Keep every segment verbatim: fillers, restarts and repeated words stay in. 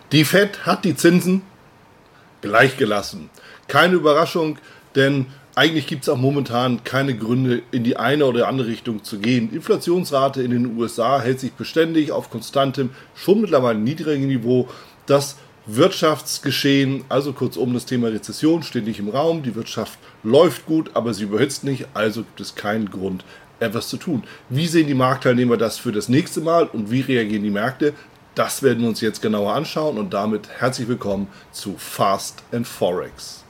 Die Fed hat die Zinsen gleich gelassen. Keine Überraschung, denn eigentlich gibt es auch momentan keine Gründe, in die eine oder andere Richtung zu gehen. Die Inflationsrate in den U S A hält sich beständig auf konstantem, schon mittlerweile niedrigem Niveau. Das Wirtschaftsgeschehen, also kurzum das Thema Rezession, steht nicht im Raum. Die Wirtschaft läuft gut, aber sie überhitzt nicht, also gibt es keinen Grund, etwas zu tun. Wie sehen die Marktteilnehmer das für das nächste Mal und wie reagieren die Märkte? Das werden wir uns jetzt genauer anschauen und damit herzlich willkommen zu Fast and Forex.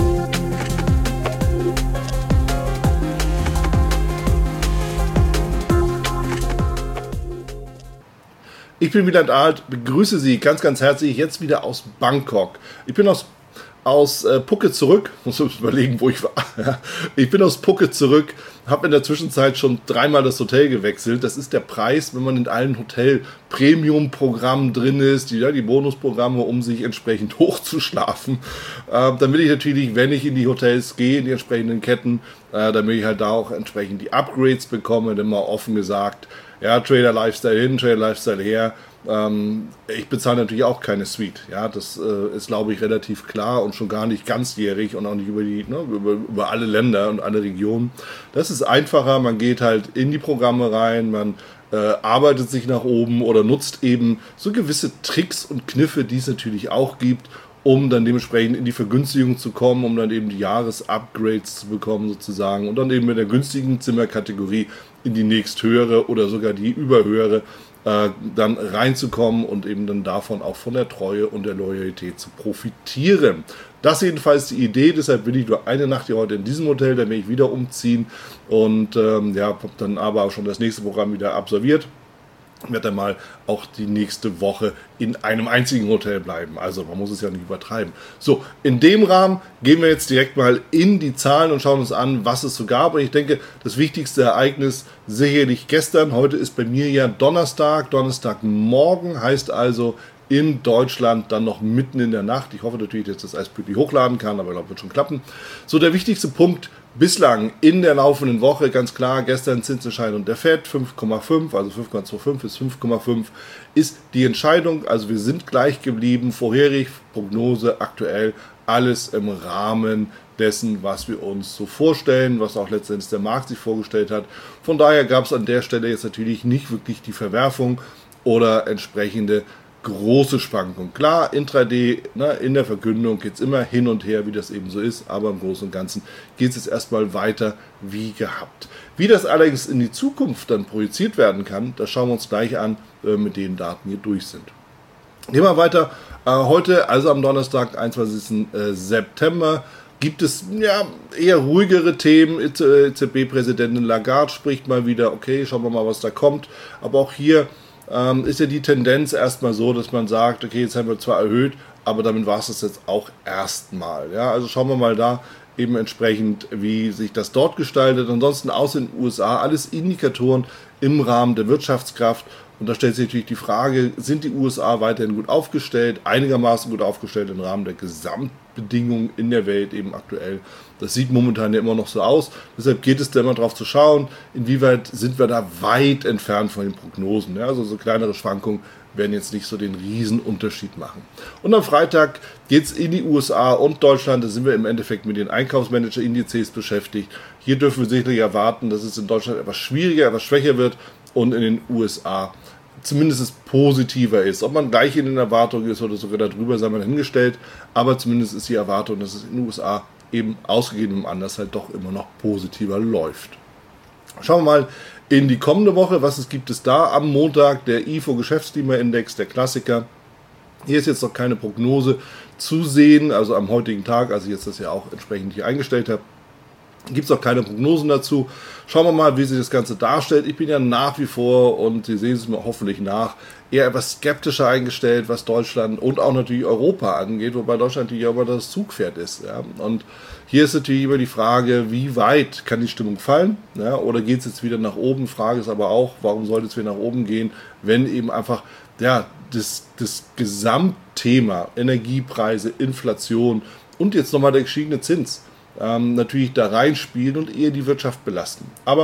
Ich bin Wieland Alt, begrüße Sie ganz, ganz herzlich jetzt wieder aus Bangkok. Ich bin aus, aus äh, Phuket zurück, muss ich überlegen, wo ich war. Ich bin aus Phuket zurück, habe in der Zwischenzeit schon dreimal das Hotel gewechselt. Das ist der Preis, wenn man in allen Hotel-Premium-Programmen drin ist, die, ja, die Bonusprogramme, um sich entsprechend hochzuschlafen. Äh, dann will ich natürlich, wenn ich in die Hotels gehe, in die entsprechenden Ketten, äh, damit ich halt da auch entsprechend die Upgrades bekomme, denn mal offen gesagt, ja, Trader Lifestyle hin, Trader Lifestyle her. Ähm, ich bezahle natürlich auch keine Suite. Ja, das äh, ist, glaube ich, relativ klar und schon gar nicht ganzjährig und auch nicht über die, ne, über, über alle Länder und alle Regionen. Das ist einfacher. Man geht halt in die Programme rein, man äh, arbeitet sich nach oben oder nutzt eben so gewisse Tricks und Kniffe, die es natürlich auch gibt, um dann dementsprechend in die Vergünstigung zu kommen, um dann eben die Jahresupgrades zu bekommen sozusagen und dann eben mit der günstigen Zimmerkategorie in die nächsthöhere oder sogar die überhöhere äh, dann reinzukommen und eben dann davon auch von der Treue und der Loyalität zu profitieren. Das jedenfalls die Idee, deshalb bin ich nur eine Nacht hier heute in diesem Hotel, da werde ich wieder umziehen und ähm, ja, habe dann aber auch schon das nächste Programm wieder absolviert. Ich werde dann mal auch die nächste Woche in einem einzigen Hotel bleiben. Also man muss es ja nicht übertreiben. So, in dem Rahmen gehen wir jetzt direkt mal in die Zahlen und schauen uns an, was es so gab. Und ich denke, das wichtigste Ereignis sicherlich gestern. Heute ist bei mir ja Donnerstag. Donnerstagmorgen heißt also in Deutschland dann noch mitten in der Nacht. Ich hoffe natürlich, dass das alles pünktlich hochladen kann, aber ich glaube, wird schon klappen. So, der wichtigste Punkt bislang in der laufenden Woche, ganz klar, gestern Zinsentscheidung der Fed, fünf Komma fünf, also fünf Komma fünfundzwanzig bis fünf Komma fünf ist die Entscheidung, also wir sind gleich geblieben, vorherig, Prognose, aktuell, alles im Rahmen dessen, was wir uns so vorstellen, was auch letztendlich der Markt sich vorgestellt hat. Von daher gab es an der Stelle jetzt natürlich nicht wirklich die Verwerfung oder entsprechende große Schwankung. Klar, Intraday, ne, in der Verkündung geht es immer hin und her, wie das eben so ist, aber im Großen und Ganzen geht es jetzt erstmal weiter wie gehabt. Wie das allerdings in die Zukunft dann projiziert werden kann, das schauen wir uns gleich an, äh, mit den Daten hier durch sind. Gehen wir weiter. Äh, heute, also am Donnerstag, einundzwanzigsten September, gibt es ja eher ruhigere Themen. E Z B-Präsidentin Lagarde spricht mal wieder, okay, schauen wir mal, was da kommt. Aber auch hier Ähm, ist ja die Tendenz erstmal so, dass man sagt, okay, jetzt haben wir zwar erhöht, aber damit war es das jetzt auch erstmal. Ja? Also schauen wir mal da eben entsprechend, wie sich das dort gestaltet. Ansonsten aus den U S A alles Indikatoren im Rahmen der Wirtschaftskraft. Und da stellt sich natürlich die Frage, sind die U S A weiterhin gut aufgestellt, einigermaßen gut aufgestellt im Rahmen der Gesamtbedingungen in der Welt eben aktuell. Das sieht momentan ja immer noch so aus. Deshalb geht es da immer darauf zu schauen, inwieweit sind wir da weit entfernt von den Prognosen. Ja, also so kleinere Schwankungen werden jetzt nicht so den Riesenunterschied machen. Und am Freitag geht es in die U S A und Deutschland. Da sind wir im Endeffekt mit den Einkaufsmanager-Indizes beschäftigt. Hier dürfen wir sicherlich erwarten, dass es in Deutschland etwas schwieriger, etwas schwächer wird und in den U S A zumindest positiver ist. Ob man gleich in den Erwartungen ist oder sogar darüber, sei mal hingestellt. Aber zumindest ist die Erwartung, dass es in den U S A eben ausgegeben anders halt doch immer noch positiver läuft. Schauen wir mal in die kommende Woche, was es gibt es da am Montag, der I F O-Geschäftsklimaindex, der Klassiker. Hier ist jetzt noch keine Prognose zu sehen, also am heutigen Tag, als ich jetzt das ja auch entsprechend hier eingestellt habe, gibt es auch keine Prognosen dazu. Schauen wir mal, wie sich das Ganze darstellt. Ich bin ja nach wie vor, und Sie sehen es mir hoffentlich nach, eher etwas skeptischer eingestellt, was Deutschland und auch natürlich Europa angeht, wobei Deutschland natürlich aber das Zugpferd ist. Ja. Und hier ist natürlich immer die Frage, wie weit kann die Stimmung fallen, ja, oder geht es jetzt wieder nach oben? Frage ist aber auch, warum sollte es wieder nach oben gehen, wenn eben einfach ja, das, das Gesamtthema Energiepreise, Inflation und jetzt nochmal der gestiegene Zins ähm, natürlich da reinspielen und eher die Wirtschaft belasten. Aber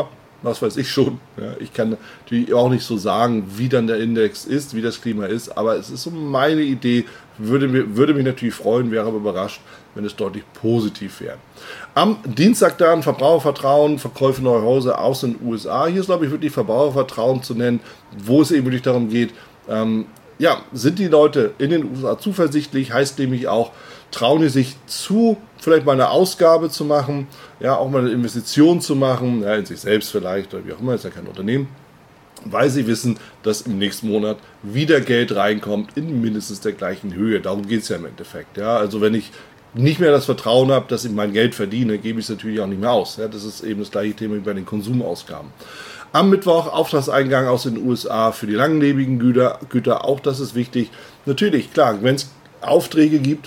was weiß ich schon. Ja, ich kann natürlich auch nicht so sagen, wie dann der Index ist, wie das Klima ist, aber es ist so meine Idee, würde, mir, würde mich natürlich freuen, wäre aber überrascht, wenn es deutlich positiv wäre. Am Dienstag dann Verbrauchervertrauen, Verkäufe neuer Häuser aus den U S A. Hier ist, glaube ich, wirklich Verbrauchervertrauen zu nennen, wo es eben wirklich darum geht, ähm, ja, sind die Leute in den U S A zuversichtlich, heißt nämlich auch, trauen die sich zu, vielleicht mal eine Ausgabe zu machen, ja, auch mal eine Investition zu machen, ja, in sich selbst vielleicht oder wie auch immer, ist ja kein Unternehmen, weil sie wissen, dass im nächsten Monat wieder Geld reinkommt in mindestens der gleichen Höhe. Darum geht es ja im Endeffekt. Ja. Also wenn ich nicht mehr das Vertrauen habe, dass ich mein Geld verdiene, gebe ich es natürlich auch nicht mehr aus. Ja. Das ist eben das gleiche Thema wie bei den Konsumausgaben. Am Mittwoch Auftragseingang aus den U S A für die langlebigen Güter, Güter, auch das ist wichtig. Natürlich, klar, wenn es Aufträge gibt,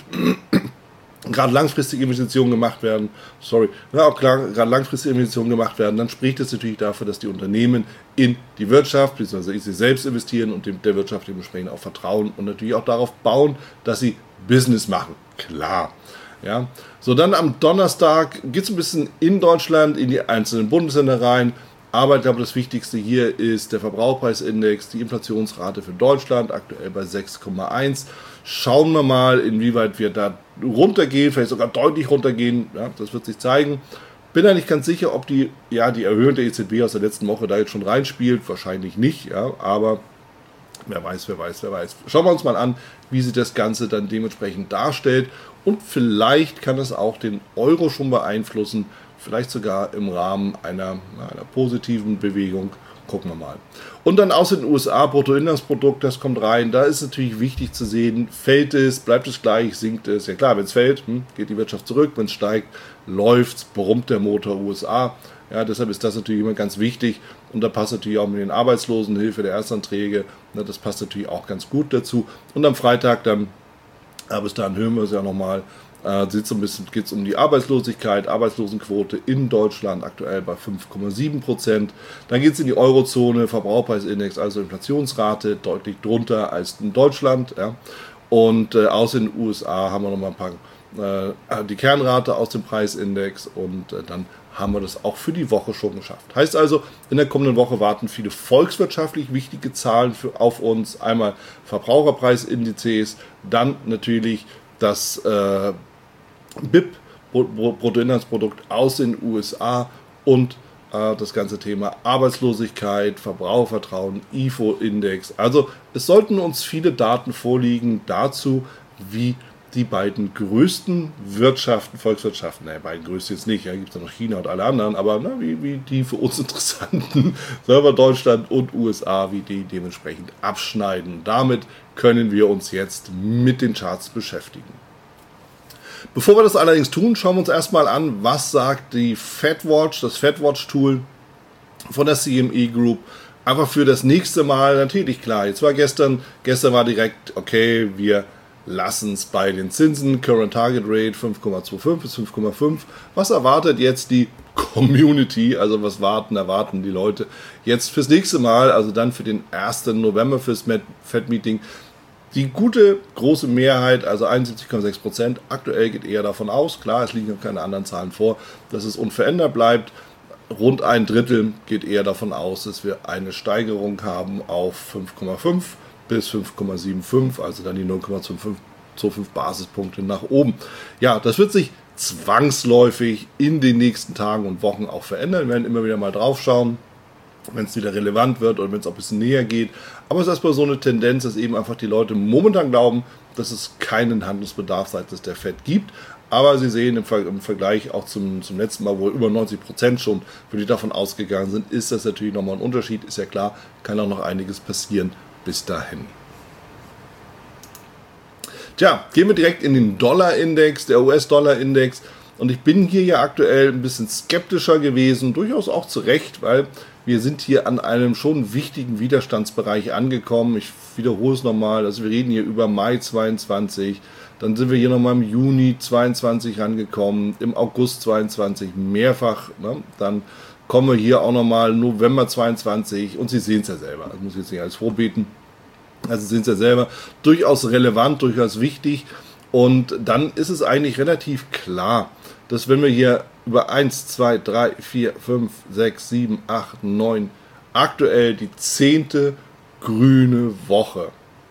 gerade langfristige Investitionen gemacht werden, sorry, ja, auch klar, gerade langfristige Investitionen gemacht werden, dann spricht es natürlich dafür, dass die Unternehmen in die Wirtschaft, beziehungsweise sie selbst investieren und dem, der Wirtschaft dementsprechend auch vertrauen und natürlich auch darauf bauen, dass sie Business machen. Klar. Ja. So, dann am Donnerstag geht es ein bisschen in Deutschland, in die einzelnen Bundesländer rein. Aber ich glaube, das Wichtigste hier ist der Verbraucherpreisindex, die Inflationsrate für Deutschland, aktuell bei sechs Komma eins. Schauen wir mal, inwieweit wir da runtergehen, vielleicht sogar deutlich runtergehen. Ja, das wird sich zeigen. Bin da nicht ganz sicher, ob die, ja, die Erhöhung der E Z B aus der letzten Woche da jetzt schon reinspielt. Wahrscheinlich nicht, ja, aber wer weiß, wer weiß, wer weiß. Schauen wir uns mal an, wie sich das Ganze dann dementsprechend darstellt. Und vielleicht kann es auch den Euro schon beeinflussen, vielleicht sogar im Rahmen einer, einer positiven Bewegung. Gucken wir mal. Und dann aus den U S A, Bruttoinlandsprodukt, das kommt rein. Da ist natürlich wichtig zu sehen, fällt es, bleibt es gleich, sinkt es. Ja klar, wenn es fällt, hm, geht die Wirtschaft zurück. Wenn es steigt, läuft es, brummt der Motor U S A. Ja, deshalb ist das natürlich immer ganz wichtig. Und da passt natürlich auch mit den Arbeitslosenhilfe der Erstanträge. Na, das passt natürlich auch ganz gut dazu. Und am Freitag dann, ja, bis dahin hören wir es ja nochmal, Äh, so ein bisschen geht es um die Arbeitslosigkeit, Arbeitslosenquote in Deutschland aktuell bei fünf Komma sieben Prozent. Dann geht es in die Eurozone, Verbraucherpreisindex, also Inflationsrate, deutlich drunter als in Deutschland. Ja. Und äh, aus den U S A haben wir nochmal ein paar, äh, die Kernrate aus dem Preisindex und äh, dann haben wir das auch für die Woche schon geschafft. Heißt also, in der kommenden Woche warten viele volkswirtschaftlich wichtige Zahlen für, auf uns. Einmal Verbraucherpreisindizes, dann natürlich das äh, B I P, Bruttoinlandsprodukt aus den U S A und äh, das ganze Thema Arbeitslosigkeit, Verbrauchervertrauen, I F O-Index. Also es sollten uns viele Daten vorliegen dazu, wie die beiden größten Wirtschaften, Volkswirtschaften, ne, beiden größten jetzt nicht, ja, gibt es ja noch China und alle anderen, aber na, wie, wie die für uns interessanten, sagen wir Deutschland und U S A, wie die dementsprechend abschneiden. Damit können wir uns jetzt mit den Charts beschäftigen. Bevor wir das allerdings tun, schauen wir uns erstmal an, was sagt die FedWatch, das FedWatch-Tool von der C M E Group, einfach für das nächste Mal. Natürlich klar, jetzt war gestern, gestern war direkt, okay, wir lassen es bei den Zinsen, Current Target Rate fünf Komma fünfundzwanzig bis fünf Komma fünf. Was erwartet jetzt die Community, also was warten, erwarten die Leute jetzt fürs nächste Mal, also dann für den ersten November fürs Fed-Meeting. Die gute große Mehrheit, also einundsiebzig Komma sechs Prozent, aktuell geht eher davon aus, klar, es liegen noch keine anderen Zahlen vor, dass es unverändert bleibt. Rund ein Drittel geht eher davon aus, dass wir eine Steigerung haben auf fünf Komma fünf bis fünf Komma fünfundsiebzig, also dann die null Komma fünfundzwanzig Basispunkte nach oben. Ja, das wird sich zwangsläufig in den nächsten Tagen und Wochen auch verändern. Wir werden immer wieder mal drauf schauen, wenn es wieder relevant wird oder wenn es auch ein bisschen näher geht. Aber es ist erstmal so eine Tendenz, dass eben einfach die Leute momentan glauben, dass es keinen Handlungsbedarf seitens der Fed gibt. Aber Sie sehen im, Ver- im Vergleich auch zum, zum letzten Mal, wo über neunzig Prozent schon für die davon ausgegangen sind, ist das natürlich nochmal ein Unterschied. Ist ja klar, kann auch noch einiges passieren bis dahin. Tja, gehen wir direkt in den Dollar-Index, der U S-Dollar-Index. Und ich bin hier ja aktuell ein bisschen skeptischer gewesen, durchaus auch zu Recht, weil wir sind hier an einem schon wichtigen Widerstandsbereich angekommen. Ich wiederhole es nochmal, also wir reden hier über Mai zweiundzwanzig, dann sind wir hier nochmal im Juni zweiundzwanzig rangekommen, im August zweiundzwanzig mehrfach, ne? Dann kommen wir hier auch nochmal November zweiundzwanzig und Sie sehen es ja selber, das muss ich jetzt nicht alles vorbeten, also Sie sehen es ja selber, durchaus relevant, durchaus wichtig. Und dann ist es eigentlich relativ klar, dass wenn wir hier über eins, zwei, drei, vier, fünf, sechs, sieben, acht, neun, aktuell die zehnte grüne Woche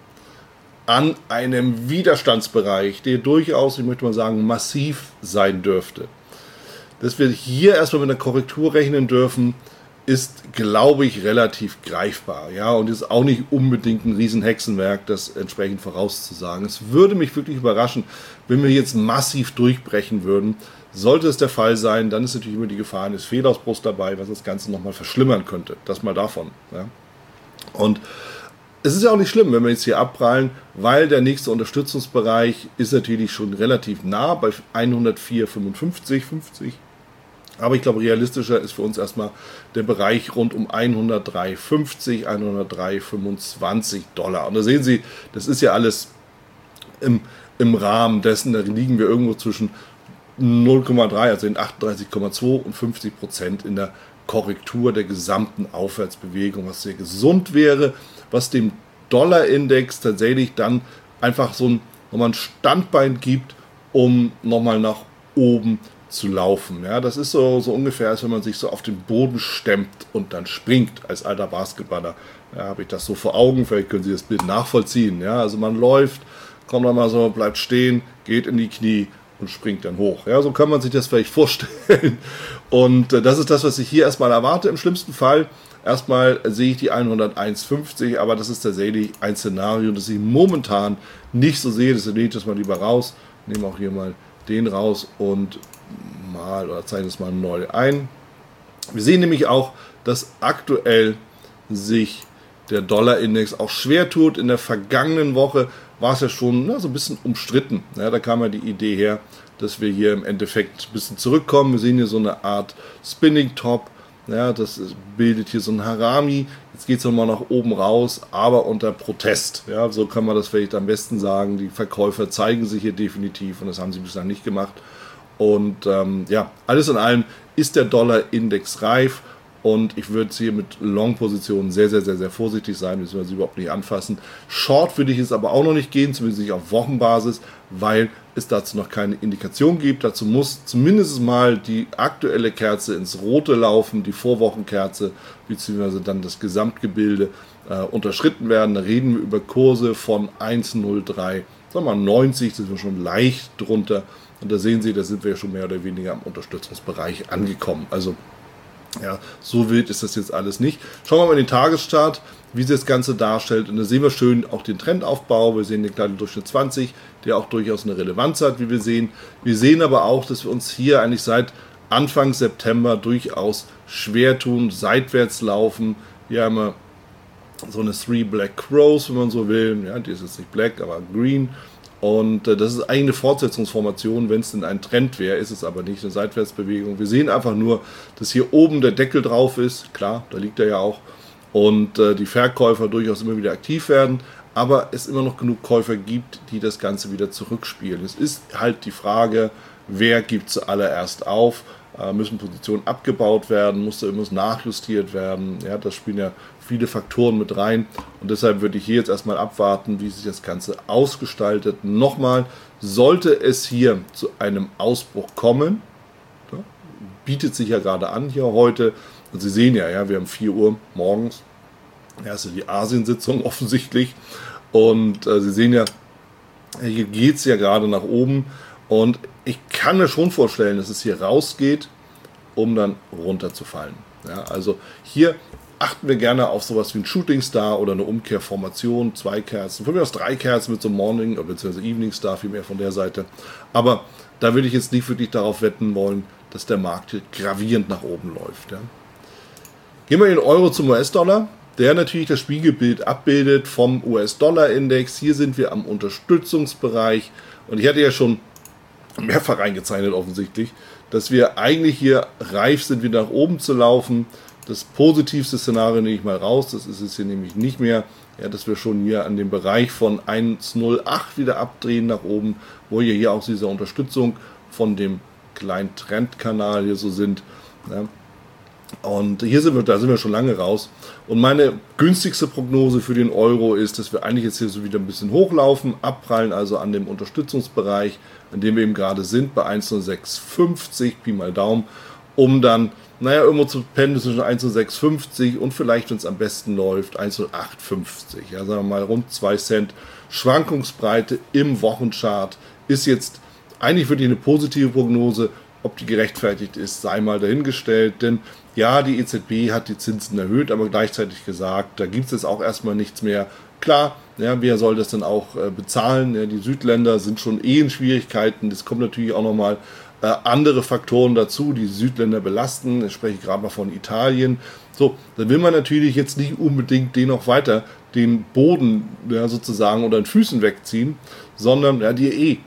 an einem Widerstandsbereich, der durchaus, ich möchte mal sagen, massiv sein dürfte, dass wir hier erstmal mit einer Korrektur rechnen dürfen, ist, glaube ich, relativ greifbar. Ja, und ist auch nicht unbedingt ein Riesenhexenwerk, das entsprechend vorauszusagen. Es würde mich wirklich überraschen, wenn wir jetzt massiv durchbrechen würden. Sollte es der Fall sein, dann ist natürlich immer die Gefahr eines Fehlausbruchs dabei, was das Ganze nochmal verschlimmern könnte. Das mal davon. Ja. Und es ist ja auch nicht schlimm, wenn wir jetzt hier abprallen, weil der nächste Unterstützungsbereich ist natürlich schon relativ nah bei hundertvier Komma fünfundfünfzig, fünfzig. Aber ich glaube, realistischer ist für uns erstmal der Bereich rund um hundertdrei Komma fünfzig, hundertdrei Komma fünfundzwanzig Dollar. Und da sehen Sie, das ist ja alles im, im Rahmen dessen, da liegen wir irgendwo zwischen null Komma drei, also in achtunddreißig Komma zwei und fünfzig Prozent in der Korrektur der gesamten Aufwärtsbewegung, was sehr gesund wäre, was dem Dollarindex tatsächlich dann einfach so ein, nochmal ein Standbein gibt, um nochmal nach oben zu laufen. Ja, das ist so, so ungefähr, als wenn man sich so auf den Boden stemmt und dann springt als alter Basketballer. Ja, habe ich das so vor Augen, vielleicht können Sie das Bild nachvollziehen. Ja, also man läuft, kommt dann mal so, bleibt stehen, geht in die Knie und springt dann hoch. Ja, so kann man sich das vielleicht vorstellen. Und äh, das ist das, was ich hier erstmal erwarte. Im schlimmsten Fall erstmal sehe ich die hunderteins Komma fünfzig, aber das ist tatsächlich ein Szenario, das ich momentan nicht so sehe. Deswegen nehme ich das mal lieber raus. Nehme auch hier mal den raus und mal oder zeichne es mal neu ein. Wir sehen nämlich auch, dass aktuell sich der Dollarindex auch schwer tut. In der vergangenen Woche war es ja schon na, so ein bisschen umstritten. Ja, da kam ja die Idee her, dass wir hier im Endeffekt ein bisschen zurückkommen. Wir sehen hier so eine Art Spinning Top. Ja, das bildet hier so ein Harami. Jetzt geht es nochmal nach oben raus, aber unter Protest. Ja, so kann man das vielleicht am besten sagen. Die Verkäufer zeigen sich hier definitiv und das haben sie bislang nicht gemacht. Und ähm, ja, alles in allem ist der Dollar-Index reif und ich würde hier mit Long-Positionen sehr, sehr, sehr, sehr vorsichtig sein, müssen wir sie überhaupt nicht anfassen. Short würde ich es aber auch noch nicht gehen, zumindest nicht auf Wochenbasis, weil es dazu noch keine Indikation gibt. Dazu muss zumindest mal die aktuelle Kerze ins Rote laufen, die Vorwochenkerze, beziehungsweise dann das Gesamtgebilde äh, unterschritten werden. Da reden wir über Kurse von eins Komma null drei, sagen wir mal neunzig, sind wir schon leicht drunter. Und da sehen Sie, da sind wir ja schon mehr oder weniger am Unterstützungsbereich angekommen. Also ja, so wild ist das jetzt alles nicht. Schauen wir mal in den Tageschart, wie sich das Ganze darstellt. Und da sehen wir schön auch den Trendaufbau. Wir sehen den kleinen Durchschnitt zwanzig, der auch durchaus eine Relevanz hat, wie wir sehen. Wir sehen aber auch, dass wir uns hier eigentlich seit Anfang September durchaus schwer tun, seitwärts laufen. Hier haben wir so eine Three Black Crows, wenn man so will. Ja, die ist jetzt nicht black, aber green. Und äh, das ist eigentlich eine Fortsetzungsformation, wenn es denn ein Trend wäre, ist es aber nicht eine Seitwärtsbewegung. Wir sehen einfach nur, dass hier oben der Deckel drauf ist, klar, da liegt er ja auch, und äh, die Verkäufer durchaus immer wieder aktiv werden, aber es immer noch genug Käufer gibt, die das Ganze wieder zurückspielen. Es ist halt die Frage, wer gibt zuallererst auf, äh, müssen Positionen abgebaut werden, muss da irgendwas nachjustiert werden, ja, das spielen ja viele Faktoren mit rein und deshalb würde ich hier jetzt erstmal abwarten, wie sich das Ganze ausgestaltet. Nochmal, sollte es hier zu einem Ausbruch kommen, ja, bietet sich ja gerade an hier heute, und Sie sehen ja, ja, wir haben vier Uhr morgens, ja, ist ja die Asiensitzung offensichtlich und äh, Sie sehen ja, hier geht es ja gerade nach oben und ich kann mir schon vorstellen, dass es hier rausgeht, um dann runterzufallen. Ja, also hier achten wir gerne auf sowas wie ein Shooting Star oder eine Umkehrformation, zwei Kerzen, von mir aus drei Kerzen mit so einem Morning- bzw. Evening Star, vielmehr von der Seite. Aber da würde ich jetzt nicht wirklich darauf wetten wollen, dass der Markt hier gravierend nach oben läuft. Ja. Gehen wir in Euro zum U S-Dollar, der natürlich das Spiegelbild abbildet vom U S-Dollar-Index. Hier sind wir am Unterstützungsbereich und ich hatte ja schon mehrfach eingezeichnet offensichtlich, dass wir eigentlich hier reif sind, wieder nach oben zu laufen. Das positivste Szenario nehme ich mal raus, das ist es hier nämlich nicht mehr, ja, dass wir schon hier an dem Bereich von eins Komma null acht wieder abdrehen nach oben, wo hier, hier auch diese Unterstützung von dem kleinen Trendkanal hier so sind. Ja. Und hier sind wir, da sind wir schon lange raus. Und meine günstigste Prognose für den Euro ist, dass wir eigentlich jetzt hier so wieder ein bisschen hochlaufen, abprallen also an dem Unterstützungsbereich, an dem wir eben gerade sind, bei eins Komma null sechs fünfzig, Pi mal Daumen, um dann, naja, irgendwo zu pendeln zwischen eins Komma null sechs fünfzig und vielleicht, wenn es am besten läuft, eins Komma null acht fünfzig. Ja, sagen wir mal rund zwei Cent Schwankungsbreite im Wochenchart ist jetzt eigentlich wirklich eine positive Prognose. Ob die gerechtfertigt ist, sei mal dahingestellt, denn ja, die E Z B hat die Zinsen erhöht, aber gleichzeitig gesagt, da gibt es jetzt auch erstmal nichts mehr. Klar, ja, wer soll das dann auch äh, bezahlen? Ja, die Südländer sind schon eh in Schwierigkeiten. Es kommen natürlich auch nochmal äh, andere Faktoren dazu, die Südländer belasten. Ich spreche gerade mal von Italien. So, dann will man natürlich jetzt nicht unbedingt den noch weiter den Boden ja, sozusagen unter den Füßen wegziehen, sondern ja, die eh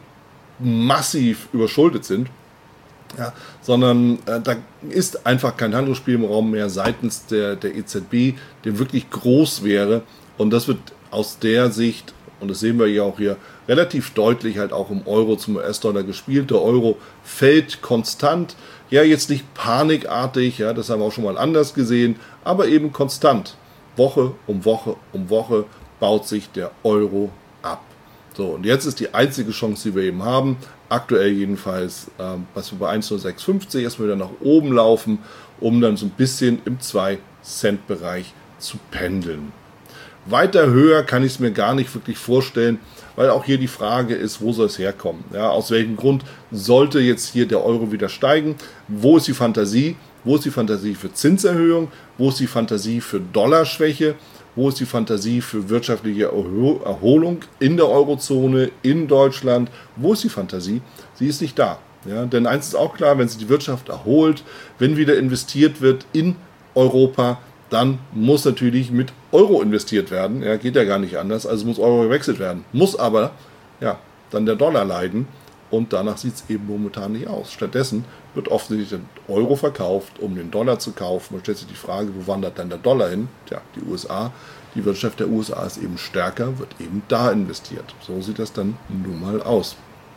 massiv überschuldet sind. Ja, sondern äh, da ist einfach kein Handlungsspielraum mehr seitens der, der E Z B, der wirklich groß wäre. Und das wird aus der Sicht, und das sehen wir ja auch hier, relativ deutlich halt auch im Euro zum U S-Dollar gespielt. Der Euro fällt konstant, ja jetzt nicht panikartig, ja, das haben wir auch schon mal anders gesehen, aber eben konstant. Woche um Woche um Woche baut sich der Euro ab. So, und jetzt ist die einzige Chance, die wir eben haben, aktuell jedenfalls, äh, was wir bei eins Komma null sechs fünfzig erstmal wieder nach oben laufen, um dann so ein bisschen im zwei Cent Bereich zu pendeln. Weiter höher kann ich es mir gar nicht wirklich vorstellen, weil auch hier die Frage ist, wo soll es herkommen? Ja, aus welchem Grund sollte jetzt hier der Euro wieder steigen? Wo ist die Fantasie? Wo ist die Fantasie für Zinserhöhung? Wo ist die Fantasie für Dollarschwäche? Wo ist die Fantasie für wirtschaftliche Erholung in der Eurozone, in Deutschland? Wo ist die Fantasie? Sie ist nicht da. Ja, denn eins ist auch klar, wenn sich die Wirtschaft erholt, wenn wieder investiert wird in Europa, dann muss natürlich mit Euro investiert werden. Ja, geht ja gar nicht anders, also muss Euro gewechselt werden. Muss aber ja, dann der Dollar leiden und danach sieht es eben momentan nicht aus. Stattdessen wird offensichtlich der Euro verkauft, um den Dollar zu kaufen. Man stellt sich die Frage, wo wandert dann der Dollar hin? Tja, die U S A. Die Wirtschaft der U S A ist eben stärker, wird eben da investiert. So sieht das dann nun mal aus.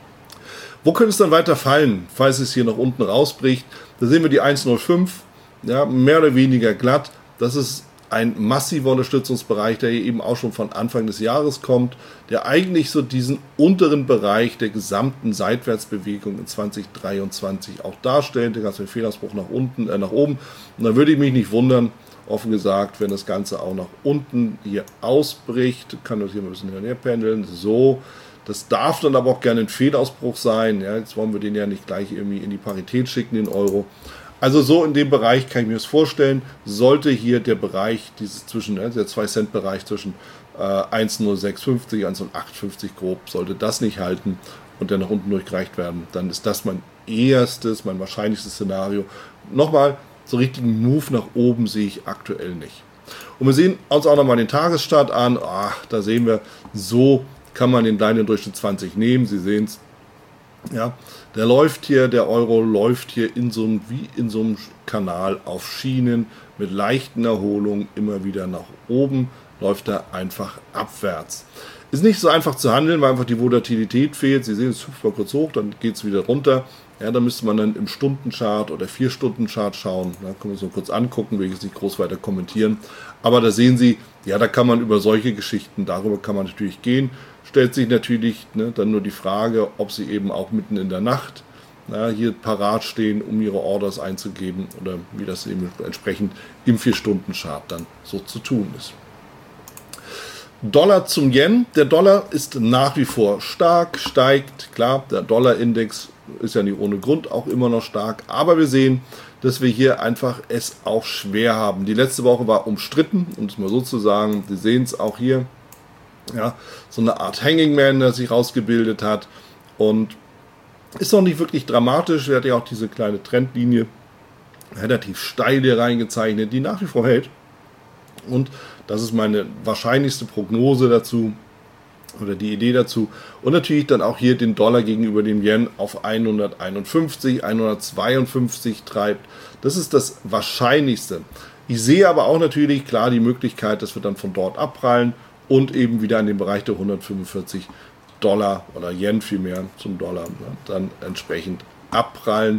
Wo könnte es dann weiter fallen, falls es hier nach unten rausbricht? Da sehen wir die eins Komma null fünf, ja, mehr oder weniger glatt. Das ist ein massiver Unterstützungsbereich, der hier eben auch schon von Anfang des Jahres kommt, der eigentlich so diesen unteren Bereich der gesamten Seitwärtsbewegung in zwanzig dreiundzwanzig auch darstellt. Da gab es einen Fehlausbruch nach unten, äh, nach oben. Und da würde ich mich nicht wundern, offen gesagt, wenn das Ganze auch nach unten hier ausbricht. Kann das hier mal ein bisschen hin und her pendeln. So, das darf dann aber auch gerne ein Fehlausbruch sein. Ja, jetzt wollen wir den ja nicht gleich irgendwie in die Parität schicken, den Euro. Also so in dem Bereich kann ich mir das vorstellen, sollte hier der Bereich, dieses zwischen, der zwei Cent Bereich zwischen äh, eins Komma null sechs fünfzig und eins Komma null acht fünfzig grob, sollte das nicht halten und der nach unten durchgereicht werden, dann ist das mein erstes, mein wahrscheinlichstes Szenario. Nochmal, so richtigen Move nach oben sehe ich aktuell nicht. Und wir sehen uns auch nochmal den Tagesstart an. Ach, da sehen wir, so kann man den kleinen Durchschnitt zwanzig nehmen. Sie sehen es. Ja, der läuft hier, der Euro läuft hier in so einem, wie in so einem Kanal auf Schienen mit leichten Erholungen immer wieder nach oben, läuft er einfach abwärts. Ist nicht so einfach zu handeln, weil einfach die Volatilität fehlt. Sie sehen, es hüpft mal kurz hoch, dann geht es wieder runter. Ja, da müsste man dann im Stundenchart oder vier Stunden Chart schauen. Da können wir uns mal kurz angucken, will ich jetzt nicht groß weiter kommentieren. Aber da sehen Sie, ja, da kann man über solche Geschichten, darüber kann man natürlich gehen. Stellt sich natürlich ne, dann nur die Frage, ob Sie eben auch mitten in der Nacht na, hier parat stehen, um Ihre Orders einzugeben oder wie das eben entsprechend im vier Stunden Chart dann so zu tun ist. Dollar zum Yen. Der Dollar ist nach wie vor stark, steigt. Klar, der Dollar-Index ist ja nicht ohne Grund auch immer noch stark. Aber wir sehen, dass wir hier einfach es auch schwer haben. Die letzte Woche war umstritten, um es mal so zu sagen. Sie sehen es auch hier. Ja, so eine Art Hanging Man, der sich rausgebildet hat. Und ist noch nicht wirklich dramatisch. Wir hatten ja auch diese kleine Trendlinie relativ steil hier reingezeichnet, die nach wie vor hält. Und das ist meine wahrscheinlichste Prognose dazu oder die Idee dazu. Und natürlich dann auch hier den Dollar gegenüber dem Yen auf hunderteinundfünfzig, hundertzweiundfünfzig treibt. Das ist das Wahrscheinlichste. Ich sehe aber auch natürlich klar die Möglichkeit, dass wir dann von dort abprallen und eben wieder in den Bereich der hundertfünfundvierzig Dollar oder Yen vielmehr zum Dollar ne, dann entsprechend abprallen,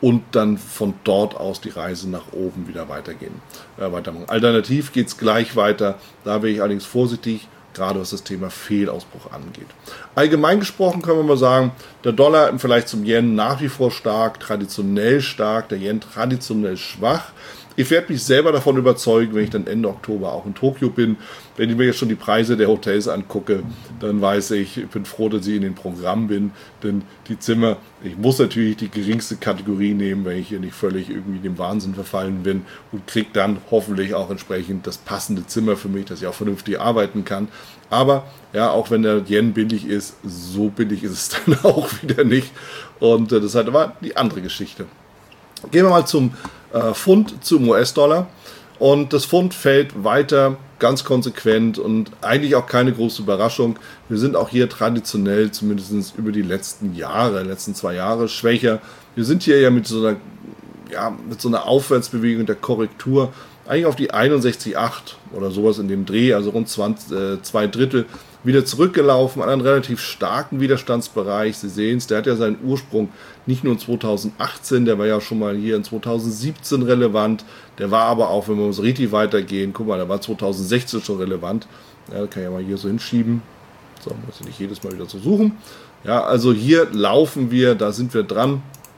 und dann von dort aus die Reise nach oben wieder weitergehen. Äh, weitermachen. Alternativ geht es gleich weiter, da wäre ich allerdings vorsichtig, gerade was das Thema Fehlausbruch angeht. Allgemein gesprochen können wir mal sagen, der Dollar im Vergleich zum Yen nach wie vor stark, traditionell stark, der Yen traditionell schwach. Ich werde mich selber davon überzeugen, wenn ich dann Ende Oktober auch in Tokio bin. Wenn ich mir jetzt schon die Preise der Hotels angucke, dann weiß ich, ich bin froh, dass ich in dem Programm bin, denn die Zimmer, ich muss natürlich die geringste Kategorie nehmen, wenn ich hier nicht völlig irgendwie dem Wahnsinn verfallen bin und kriege dann hoffentlich auch entsprechend das passende Zimmer für mich, dass ich auch vernünftig arbeiten kann. Aber ja, auch wenn der Yen billig ist, so billig ist es dann auch wieder nicht. Und äh, das ist halt aber die andere Geschichte. Gehen wir mal zum äh, Pfund, zum U S-Dollar. Und das Pfund fällt weiter ganz konsequent und eigentlich auch keine große Überraschung. Wir sind auch hier traditionell, zumindest über die letzten Jahre, letzten zwei Jahre, schwächer. Wir sind hier ja mit so einer, ja, mit so einer Aufwärtsbewegung der Korrektur eigentlich auf die einundsechzig Komma acht oder sowas in dem Dreh, also rund zwanzig, äh, zwei Drittel, wieder zurückgelaufen an einen relativ starken Widerstandsbereich. Sie sehen es, der hat ja seinen Ursprung nicht nur in zweitausendachtzehn, der war ja schon mal hier in zweitausendsiebzehn relevant, der war aber auch, wenn wir uns richtig weitergehen, guck mal, der war zweitausendsechzehn schon relevant. Ja, das kann ich ja mal hier so hinschieben. So, muss ich nicht jedes Mal wieder zu suchen. Ja, also hier laufen wir, da sind wir dran.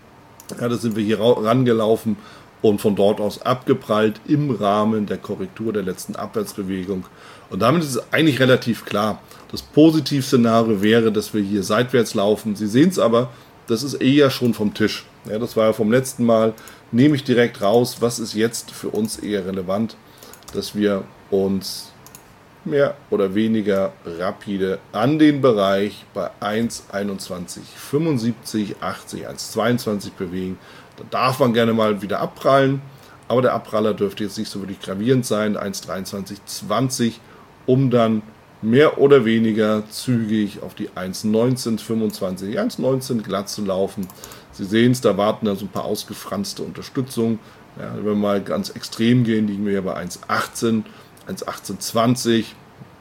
Ja, da sind wir hier rangelaufen und von dort aus abgeprallt im Rahmen der Korrektur der letzten Abwärtsbewegung. Und damit ist es eigentlich relativ klar. Das Positivszenario wäre, dass wir hier seitwärts laufen. Sie sehen es aber, das ist eher schon vom Tisch. Ja, das war ja vom letzten Mal. Nehme ich direkt raus, was ist jetzt für uns eher relevant, dass wir uns mehr oder weniger rapide an den Bereich bei eins Komma einundzwanzig fünfundsiebzig, achtzig, eins Komma zweiundzwanzig bewegen. Da darf man gerne mal wieder abprallen, aber der Abpraller dürfte jetzt nicht so wirklich gravierend sein, eins Komma dreiundzwanzig zwanzig, um dann mehr oder weniger zügig auf die eins Komma neunzehn fünfundzwanzig, eins Komma neunzehn glatt zu laufen. Sie sehen es, da warten da so ein paar ausgefranste Unterstützungen. Ja, wenn wir mal ganz extrem gehen, liegen wir ja bei eins Komma achtzehn, eins Komma achtzehn zwanzig,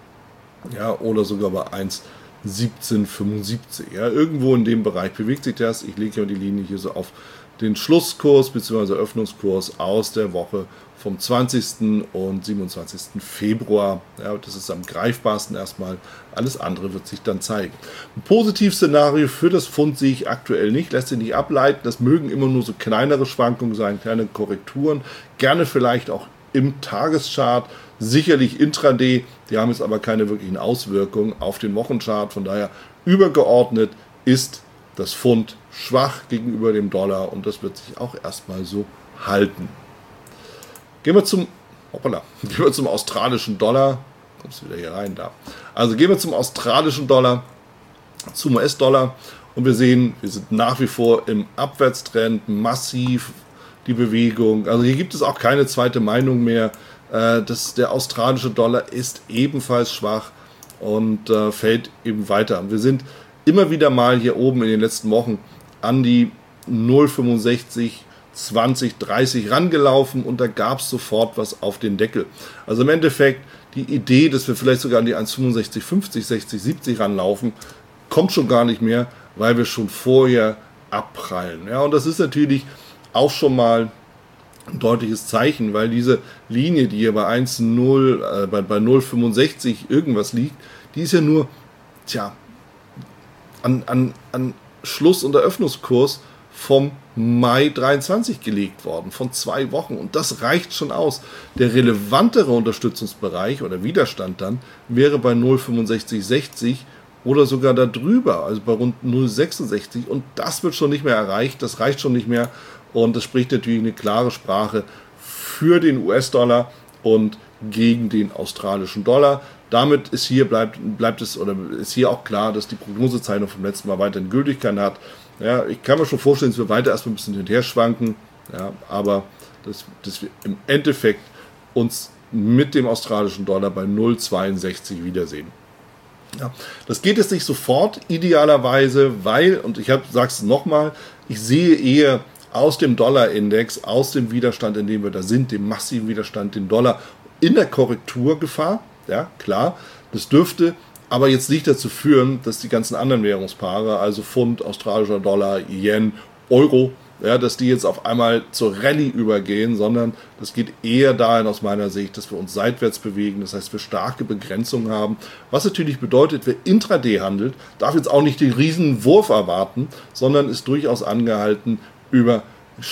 ja, oder sogar bei eins Komma siebzehn fünfundsiebzig. Ja, irgendwo in dem Bereich bewegt sich das. Ich lege ja die Linie hier so auf den Schlusskurs bzw. Öffnungskurs aus der Woche vom zwanzigsten und siebenundzwanzigsten Februar. Ja, das ist am greifbarsten erstmal. Alles andere wird sich dann zeigen. Ein Positivszenario für das Pfund sehe ich aktuell nicht, lässt sich nicht ableiten. Das mögen immer nur so kleinere Schwankungen sein, kleine Korrekturen. Gerne vielleicht auch im Tageschart, sicherlich intraday. Die haben jetzt aber keine wirklichen Auswirkungen auf den Wochenchart. Von daher übergeordnet ist das Pfund schwach gegenüber dem Dollar und das wird sich auch erstmal so halten. Gehen wir zum, hoppala, gehen wir zum australischen Dollar. Kommst du wieder hier rein da. Also gehen wir zum australischen Dollar, zum U S-Dollar und wir sehen, wir sind nach wie vor im Abwärtstrend, massiv die Bewegung. Also hier gibt es auch keine zweite Meinung mehr. Äh, das, der australische Dollar ist ebenfalls schwach und äh, fällt eben weiter. Wir sind immer wieder mal hier oben in den letzten Wochen an die null Komma fünfundsechzig, zwanzig, dreißig rangelaufen und da gab es sofort was auf den Deckel. Also im Endeffekt die Idee, dass wir vielleicht sogar an die eins Komma fünfundsechzig, fünfzig, sechzig, siebzig ranlaufen, kommt schon gar nicht mehr, weil wir schon vorher abprallen. Ja, und das ist natürlich auch schon mal ein deutliches Zeichen, weil diese Linie, die hier bei eins Komma null, äh, bei, bei null Komma fünfundsechzig irgendwas liegt, die ist ja nur, tja, an, an, an Schluss- und Eröffnungskurs vom Mai dreiundzwanzig gelegt worden, von zwei Wochen. Und das reicht schon aus. Der relevantere Unterstützungsbereich oder Widerstand dann wäre bei null Komma fünfundsechzig sechzig oder sogar darüber, also bei rund null Komma sechsundsechzig. Und das wird schon nicht mehr erreicht, das reicht schon nicht mehr. Und das spricht natürlich eine klare Sprache für den U S-Dollar und gegen den australischen Dollar. Damit ist hier bleibt, bleibt es oder ist hier auch klar, dass die Prognosezeichnung vom letzten Mal weiterhin Gültigkeit hat. Ja, ich kann mir schon vorstellen, dass wir weiter erstmal ein bisschen hin und her schwanken, ja, aber dass, dass wir im Endeffekt uns mit dem australischen Dollar bei null Komma zweiundsechzig wiedersehen. Ja, das geht jetzt nicht sofort, idealerweise, weil, und ich sage es nochmal, ich sehe eher aus dem Dollarindex, aus dem Widerstand, in dem wir da sind, dem massiven Widerstand, den Dollar in der Korrekturgefahr. Ja, klar, das dürfte aber jetzt nicht dazu führen, dass die ganzen anderen Währungspaare, also Pfund, australischer Dollar, Yen, Euro, ja, dass die jetzt auf einmal zur Rallye übergehen, sondern das geht eher dahin aus meiner Sicht, dass wir uns seitwärts bewegen, das heißt, wir starke Begrenzungen haben, was natürlich bedeutet, wer intraday handelt, darf jetzt auch nicht den riesen Wurf erwarten, sondern ist durchaus angehalten, über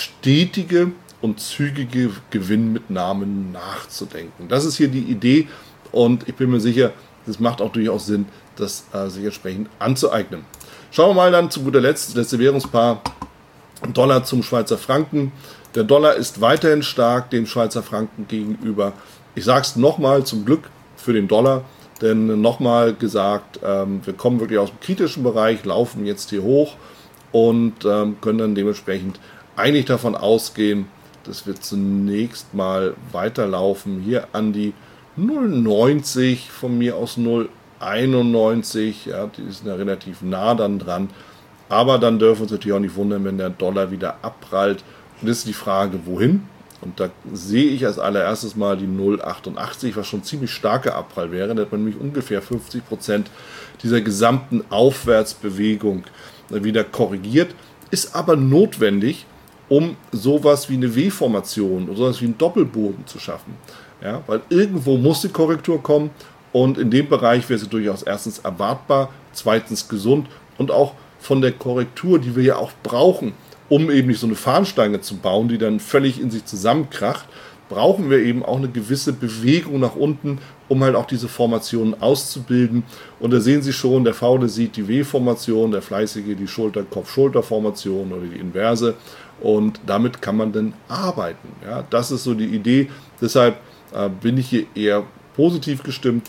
stetige und zügige Gewinnmitnahmen nachzudenken. Das ist hier die Idee und ich bin mir sicher, das macht auch durchaus Sinn, das äh, sich entsprechend anzueignen. Schauen wir mal dann zu guter Letzt, das letzte Währungspaar, Dollar zum Schweizer Franken. Der Dollar ist weiterhin stark dem Schweizer Franken gegenüber. Ich sage es nochmal, zum Glück für den Dollar, denn nochmal gesagt, ähm, wir kommen wirklich aus dem kritischen Bereich, laufen jetzt hier hoch und ähm, können dann dementsprechend eigentlich davon ausgehen, dass wir zunächst mal weiterlaufen, hier an die null Komma neunzig, von mir aus null Komma einundneunzig, ja, die ist ja relativ nah dann dran, aber dann dürfen wir uns natürlich auch nicht wundern, wenn der Dollar wieder abprallt. Und das ist die Frage, wohin? Und da sehe ich als allererstes mal die null Komma achtundachtzig, was schon ein ziemlich starker Abprall wäre. Da hat man nämlich ungefähr fünfzig Prozent dieser gesamten Aufwärtsbewegung wieder korrigiert, ist aber notwendig, um sowas wie eine W-Formation oder sowas wie einen Doppelboden zu schaffen. Ja, weil irgendwo muss die Korrektur kommen und in dem Bereich wäre sie durchaus erstens erwartbar, zweitens gesund und auch von der Korrektur, die wir ja auch brauchen, um eben nicht so eine Fahnenstange zu bauen, die dann völlig in sich zusammenkracht, brauchen wir eben auch eine gewisse Bewegung nach unten, um halt auch diese Formationen auszubilden. Und da sehen Sie schon, der Faule sieht die W-Formation, der Fleißige die Schulter-Kopf-Schulter-Formation oder die Inverse. Und damit kann man dann arbeiten. Ja, das ist so die Idee. Deshalb äh, bin ich hier eher positiv gestimmt,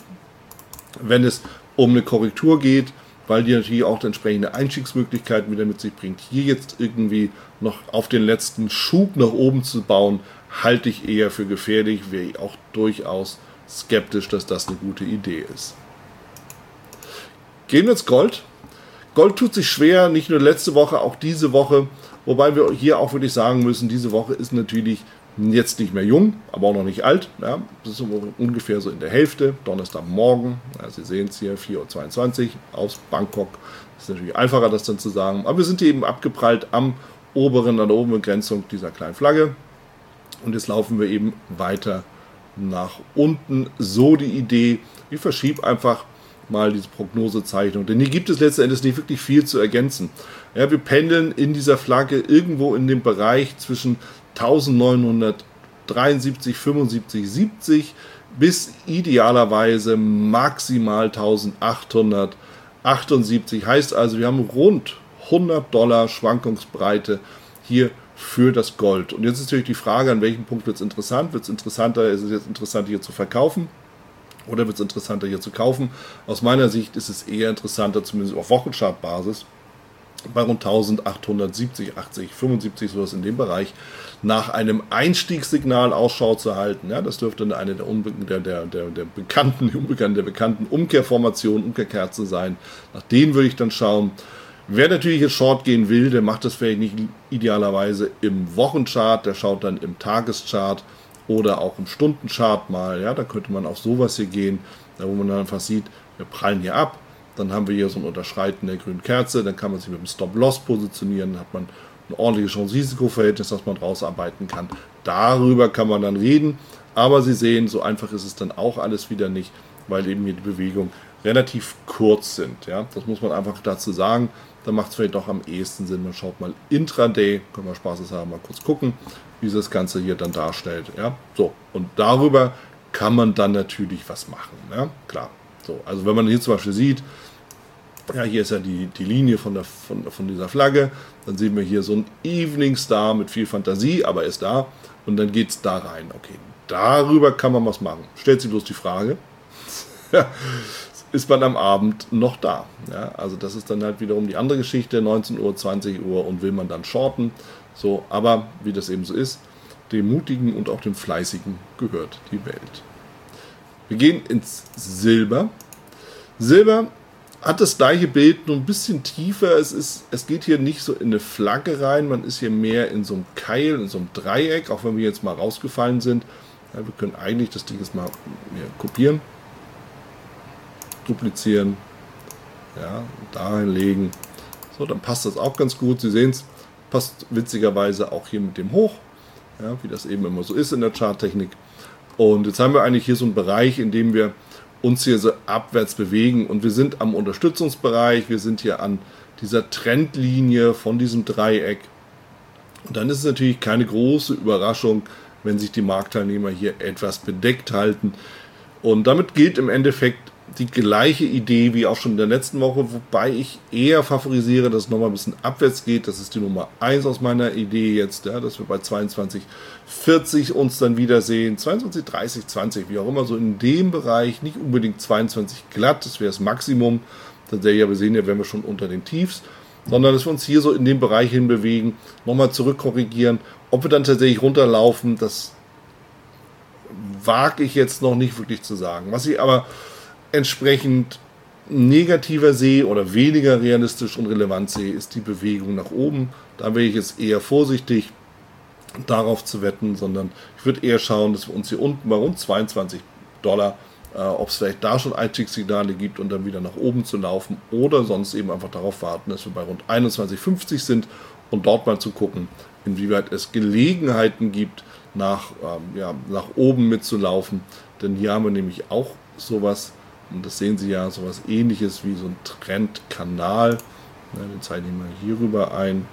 wenn es um eine Korrektur geht, weil die natürlich auch entsprechende Einstiegsmöglichkeiten wieder mit sich bringt. Hier jetzt irgendwie noch auf den letzten Schub nach oben zu bauen, halte ich eher für gefährlich, wäre ich auch durchaus skeptisch, dass das eine gute Idee ist. Gehen wir ins Gold. Gold tut sich schwer, nicht nur letzte Woche, auch diese Woche, wobei wir hier auch wirklich sagen müssen, diese Woche ist natürlich jetzt nicht mehr jung, aber auch noch nicht alt. Ja, das ist ungefähr so in der Hälfte. Donnerstagmorgen, ja, Sie sehen es hier, vier Uhr zweiundzwanzig aus Bangkok. Das ist natürlich einfacher, das dann zu sagen. Aber wir sind hier eben abgeprallt am oberen, an der oberen Begrenzung dieser kleinen Flagge. Und jetzt laufen wir eben weiter nach unten. So die Idee. Ich verschiebe einfach mal diese Prognosezeichnung. Denn hier gibt es letzten Endes nicht wirklich viel zu ergänzen. Ja, wir pendeln in dieser Flagge irgendwo in dem Bereich zwischen neunzehnhundertdreiundsiebzig, fünfundsiebzig, siebzig bis idealerweise maximal eintausendachthundertachtundsiebzig. Heißt also, wir haben rund hundert Dollar Schwankungsbreite hier für das Gold. Und jetzt ist natürlich die Frage, an welchem Punkt wird es interessant? Wird es interessanter, ist es jetzt interessant hier zu verkaufen? Oder wird es interessanter hier zu kaufen? Aus meiner Sicht ist es eher interessanter, zumindest auf Wochenchartbasis, bei rund eintausendachthundertsiebzig, achtzig, fünfundsiebzig, sowas in dem Bereich, nach einem Einstiegssignal Ausschau zu halten. Ja, das dürfte eine der, der, der, der, der bekannten, unbekannten, der bekannten Umkehrformationen, Umkehrkerzen sein. Nach denen würde ich dann schauen. Wer natürlich jetzt Short gehen will, der macht das vielleicht nicht idealerweise im Wochenchart, der schaut dann im Tageschart oder auch im Stundenchart mal. Ja, da könnte man auf sowas hier gehen, da wo man dann einfach sieht, wir prallen hier ab. Dann haben wir hier so ein Unterschreiten der grünen Kerze, dann kann man sich mit dem Stop-Loss positionieren, dann hat man ein ordentliches Chance-Risiko-Verhältnis, das man rausarbeiten kann. Darüber kann man dann reden, aber Sie sehen, so einfach ist es dann auch alles wieder nicht, weil eben hier die Bewegungen relativ kurz sind. Ja? Das muss man einfach dazu sagen, da macht es vielleicht doch am ehesten Sinn, man schaut mal Intraday, können wir spaßeshalber mal kurz gucken, wie sich das Ganze hier dann darstellt. Ja? So, und darüber kann man dann natürlich was machen, ja? Klar. So, also wenn man hier zum Beispiel sieht, ja, hier ist ja die, die Linie von, der, von, von dieser Flagge, dann sehen wir hier so einen Evening Star mit viel Fantasie, aber er ist da und dann geht es da rein. Okay, darüber kann man was machen. Stellt sich bloß die Frage, ist man am Abend noch da? Ja, also das ist dann halt wiederum die andere Geschichte, neunzehn Uhr, zwanzig Uhr und will man dann shorten. So, aber wie das eben so ist, dem Mutigen und auch dem Fleißigen gehört die Welt. Wir gehen ins Silber. Silber hat das gleiche Bild, nur ein bisschen tiefer. Es, ist, es geht hier nicht so in eine Flagge rein, man ist hier mehr in so einem Keil, in so einem Dreieck, auch wenn wir jetzt mal rausgefallen sind. Ja, wir können eigentlich das Ding jetzt mal ja, kopieren, duplizieren, ja, dahin legen. So, dann passt das auch ganz gut. Sie sehen es, passt witzigerweise auch hier mit dem Hoch, ja, wie das eben immer so ist in der Charttechnik. Und jetzt haben wir eigentlich hier so einen Bereich, in dem wir uns hier so abwärts bewegen und wir sind am Unterstützungsbereich, wir sind hier an dieser Trendlinie von diesem Dreieck. Und dann ist es natürlich keine große Überraschung, wenn sich die Marktteilnehmer hier etwas bedeckt halten. Und damit gilt im Endeffekt die gleiche Idee wie auch schon in der letzten Woche, wobei ich eher favorisiere, dass es nochmal ein bisschen abwärts geht. Das ist die Nummer eins aus meiner Idee jetzt, ja, dass wir bei zweiundzwanzig vierzig uns dann wiedersehen, zweiundzwanzig dreißig zwanzig, wie auch immer, so in dem Bereich, nicht unbedingt zweiundzwanzig glatt, das wäre das Maximum, dann sehe ja, wir sehen ja, wären wir schon unter den Tiefs, sondern dass wir uns hier so in dem Bereich hin bewegen, nochmal zurückkorrigieren. Ob wir dann tatsächlich runterlaufen, das wage ich jetzt noch nicht wirklich zu sagen. Was ich aber entsprechend negativer sehe oder weniger realistisch und relevant sehe, ist die Bewegung nach oben. Da wäre ich jetzt eher vorsichtig, darauf zu wetten, sondern ich würde eher schauen, dass wir uns hier unten bei rund zweiundzwanzig Dollar, äh, ob es vielleicht da schon Einstiegssignale gibt und dann wieder nach oben zu laufen oder sonst eben einfach darauf warten, dass wir bei rund einundzwanzig fünfzig sind und dort mal zu gucken, inwieweit es Gelegenheiten gibt, nach, ähm, ja, nach oben mitzulaufen. Denn hier haben wir nämlich auch sowas, und das sehen Sie ja, sowas ähnliches wie so ein Trendkanal. Ja, den zeichne ich mal hier rüber ein.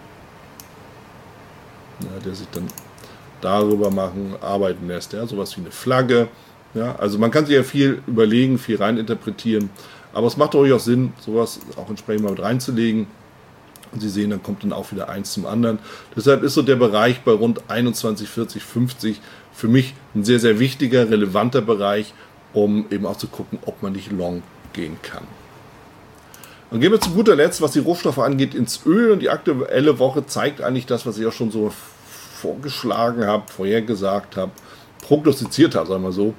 Ja, der sich dann darüber machen, arbeiten lässt. Ja, sowas wie eine Flagge. Ja, also man kann sich ja viel überlegen, viel reininterpretieren. Aber es macht durchaus Sinn, sowas auch entsprechend mal mit reinzulegen. Und Sie sehen, dann kommt dann auch wieder eins zum anderen. Deshalb ist so der Bereich bei rund einundzwanzig vierzig fünfzig für mich ein sehr, sehr wichtiger, relevanter Bereich, um eben auch zu gucken, ob man nicht long gehen kann. Dann gehen wir zu guter Letzt, was die Rohstoffe angeht, ins Öl. Und die aktuelle Woche zeigt eigentlich das, was ich auch schon so vorgeschlagen habe, vorhergesagt habe, prognostiziert habe, sagen wir so.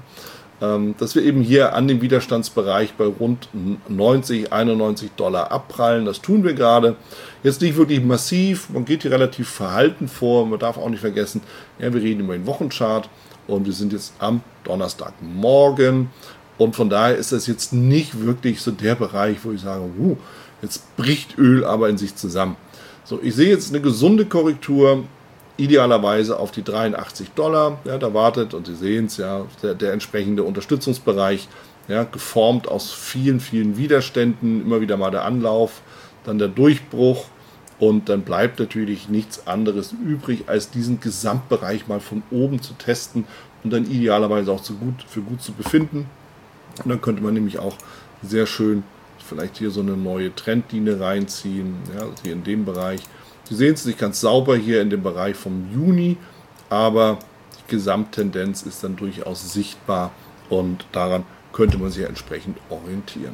Dass wir eben hier an dem Widerstandsbereich bei rund neunzig, einundneunzig Dollar abprallen. Das tun wir gerade. Jetzt nicht wirklich massiv, man geht hier relativ verhalten vor. Man darf auch nicht vergessen, ja, wir reden über den Wochenchart und wir sind jetzt am Donnerstagmorgen. Und von daher ist das jetzt nicht wirklich so der Bereich, wo ich sage, uh, jetzt bricht Öl aber in sich zusammen. So, ich sehe jetzt eine gesunde Korrektur, idealerweise auf die dreiundachtzig Dollar, ja, da wartet, und Sie sehen es ja, der, der entsprechende Unterstützungsbereich, ja, geformt aus vielen, vielen Widerständen, immer wieder mal der Anlauf, dann der Durchbruch und dann bleibt natürlich nichts anderes übrig, als diesen Gesamtbereich mal von oben zu testen und dann idealerweise auch zu gut, für gut zu befinden. Und dann könnte man nämlich auch sehr schön vielleicht hier so eine neue Trendlinie reinziehen, ja, hier in dem Bereich. Sie sehen es nicht ganz sauber hier in dem Bereich vom Juni, aber die Gesamttendenz ist dann durchaus sichtbar und daran könnte man sich ja entsprechend orientieren.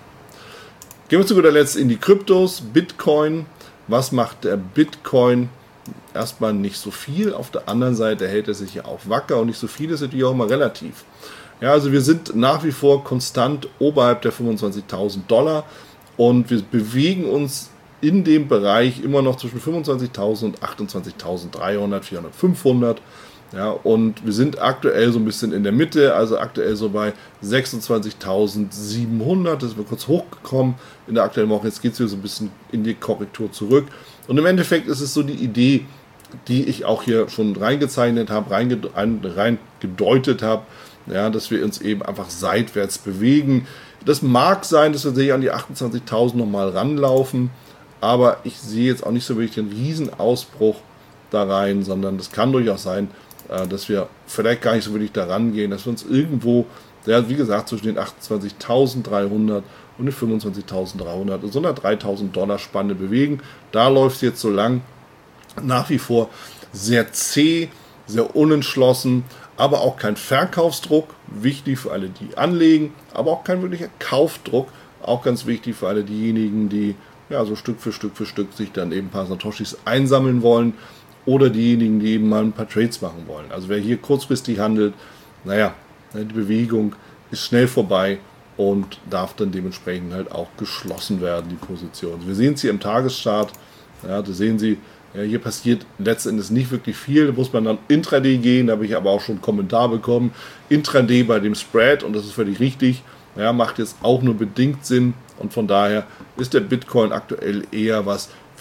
Gehen wir zu guter Letzt in die Kryptos. Bitcoin. Was macht der Bitcoin? Erstmal nicht so viel. Auf der anderen Seite hält er sich ja auch wacker und nicht so viel ist natürlich auch immer relativ. Ja, also wir sind nach wie vor konstant oberhalb der fünfundzwanzigtausend Dollar und wir bewegen uns in dem Bereich immer noch zwischen fünfundzwanzigtausend und achtundzwanzigtausenddreihundert, vierhundert, fünfhundert. Ja, und wir sind aktuell so ein bisschen in der Mitte, also aktuell so bei sechsundzwanzigtausendsiebenhundert. Da sind wir kurz hochgekommen in der aktuellen Woche. Jetzt geht es wieder so ein bisschen in die Korrektur zurück. Und im Endeffekt ist es so die Idee, die ich auch hier schon reingezeichnet habe, reingedeutet habe, ja, dass wir uns eben einfach seitwärts bewegen. Das mag sein, dass wir sich an die achtundzwanzigtausend nochmal ranlaufen. Aber ich sehe jetzt auch nicht so wirklich den Riesenausbruch da rein, sondern das kann durchaus sein, dass wir vielleicht gar nicht so wirklich da rangehen, dass wir uns irgendwo, ja, wie gesagt, zwischen den achtundzwanzigtausenddreihundert und den fünfundzwanzigtausenddreihundert, so einer dreitausend Dollar Spanne bewegen. Da läuft es jetzt so lang, nach wie vor sehr zäh, sehr unentschlossen, aber auch kein Verkaufsdruck, wichtig für alle, die anlegen, aber auch kein wirklicher Kaufdruck, auch ganz wichtig für alle diejenigen, die ja, so Stück für Stück für Stück sich dann eben ein paar Satoshis einsammeln wollen oder diejenigen, die eben mal ein paar Trades machen wollen. Also wer hier kurzfristig handelt, naja, die Bewegung ist schnell vorbei und darf dann dementsprechend halt auch geschlossen werden, die Position. Wir sehen es hier im Tageschart, ja, da sehen Sie, ja, hier passiert letztendlich nicht wirklich viel, da muss man dann Intraday gehen, da habe ich aber auch schon einen Kommentar bekommen, Intraday bei dem Spread, und das ist völlig richtig, ja, macht jetzt auch nur bedingt Sinn. Und von daher ist der Bitcoin aktuell eher was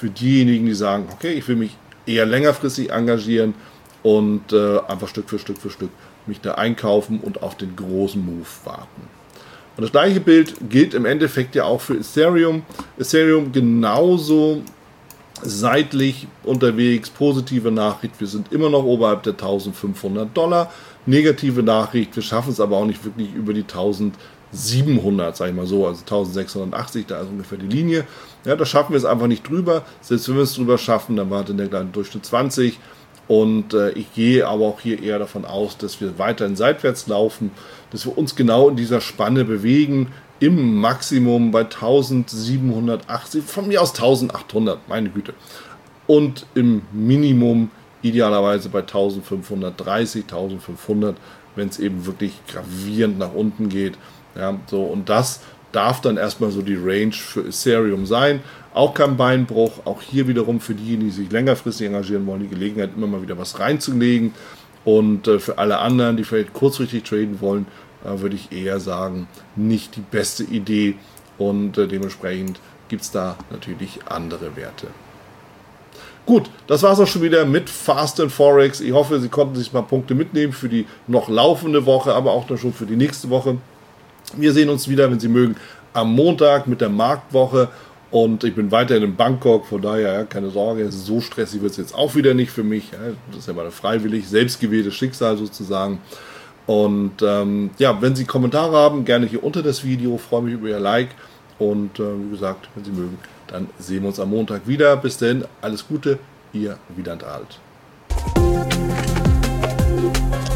für diejenigen, die sagen, okay, ich will mich eher längerfristig engagieren und äh, einfach Stück für Stück für Stück mich da einkaufen und auf den großen Move warten. Und das gleiche Bild gilt im Endeffekt ja auch für Ethereum. Ethereum genauso seitlich unterwegs, positive Nachricht, wir sind immer noch oberhalb der eintausendfünfhundert Dollar. Negative Nachricht, wir schaffen es aber auch nicht wirklich über die eintausendsiebenhundert, sage ich mal so, also eintausendsechshundertachtzig, da ist ungefähr die Linie. Ja, da schaffen wir es einfach nicht drüber. Selbst wenn wir es drüber schaffen, dann wartet der kleine Durchschnitt zwanzig. Und äh, ich gehe aber auch hier eher davon aus, dass wir weiterhin seitwärts laufen, dass wir uns genau in dieser Spanne bewegen, im Maximum bei eintausendsiebenhundertachtzig, von mir aus eintausendachthundert, meine Güte. Und im Minimum idealerweise bei eintausendfünfhundertdreißig, eintausendfünfhundert, wenn es eben wirklich gravierend nach unten geht. Ja, so, und das darf dann erstmal so die Range für Ethereum sein. Auch kein Beinbruch, auch hier wiederum für diejenigen, die sich längerfristig engagieren wollen, die Gelegenheit, immer mal wieder was reinzulegen. Und äh, für alle anderen, die vielleicht kurzfristig traden wollen, äh, würde ich eher sagen, nicht die beste Idee. Und äh, dementsprechend gibt es da natürlich andere Werte. Gut, das war es auch schon wieder mit Fast and Forex. Ich hoffe, Sie konnten sich mal Punkte mitnehmen für die noch laufende Woche, aber auch dann schon für die nächste Woche. Wir sehen uns wieder, wenn Sie mögen, am Montag mit der Marktwoche. Und ich bin weiterhin in Bangkok, von daher ja, keine Sorge, so stressig wird es jetzt auch wieder nicht für mich. Ja, das ist ja mal freiwillig, selbstgewähltes Schicksal sozusagen. Und ähm, ja, wenn Sie Kommentare haben, gerne hier unter das Video, freue mich über Ihr Like. Und äh, wie gesagt, wenn Sie mögen, dann sehen wir uns am Montag wieder. Bis dahin, alles Gute, Ihr Wieland Alt.